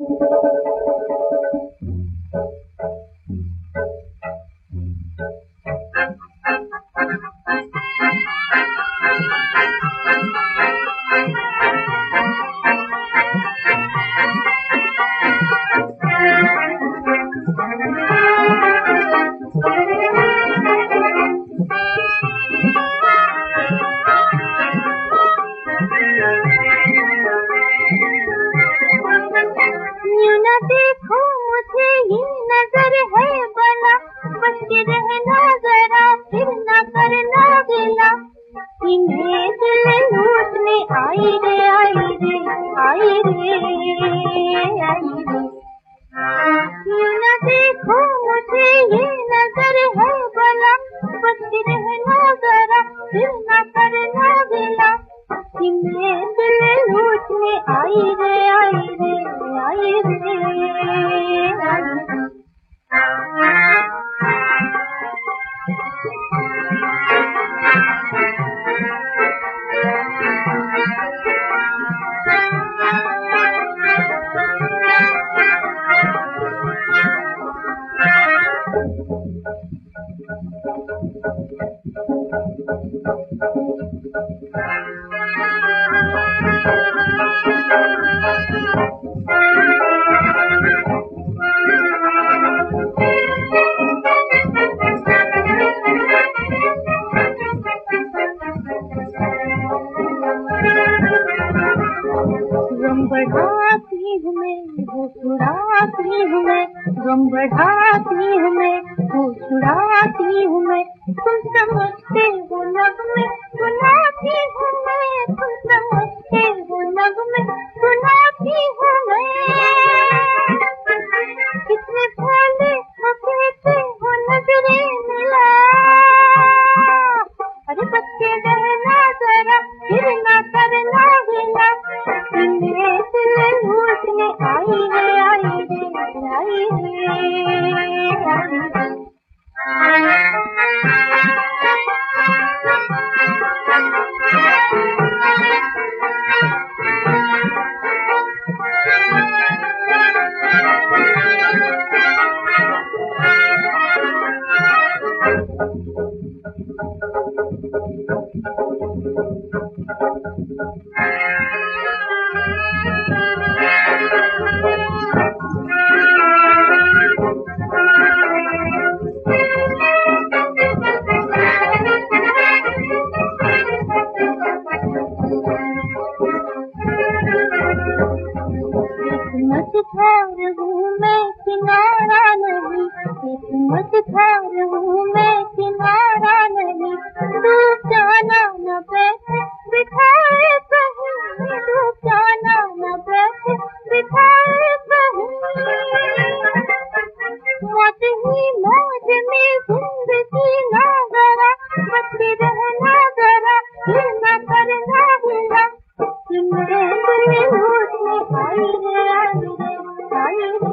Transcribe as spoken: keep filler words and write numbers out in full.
देखो मुझे ये नजर है बना, बच के रहना जरा फिर न करना गिला। इन्हें दिल लूटने आई रे आई रे आई रे आई रे। यूं न देखो मुझे ये नजर है बना, बच के रहना जरा फिर न करना गिला। इन्हें दिल लूटने आई रे आई रे आई रे आई रे। गम बढ़ाती हूँ मैं वो छुड़ाती हूँ मैं, गम बढ़ाती हूँ मैं वो छुड़ाती हूँ मैं। तुम समझते हो नगमे सुनाती हूँ मैं, तुम समझते हो नगमे सुनाती हूँ मैं। कितने भोले हो कहते हो नजरे मिला, अरे बच्चे रहना जरा फिर ना करना गिला। लूटने आई रे आई रे आई रे आई रे। मत थार हूँ मैं किनारा नहीं, मत थार हूँ मैं किनारा नहीं। डूब जाना न बैठे बिठाए कहीं, डूब जाना न बैठे बिठाए कहीं। मौत ही मौज में जिंदगी ना जरा, बच के रहना जरा फिर न करना गिला। मेरे दिल लूटने आई रे आई रे आई रे।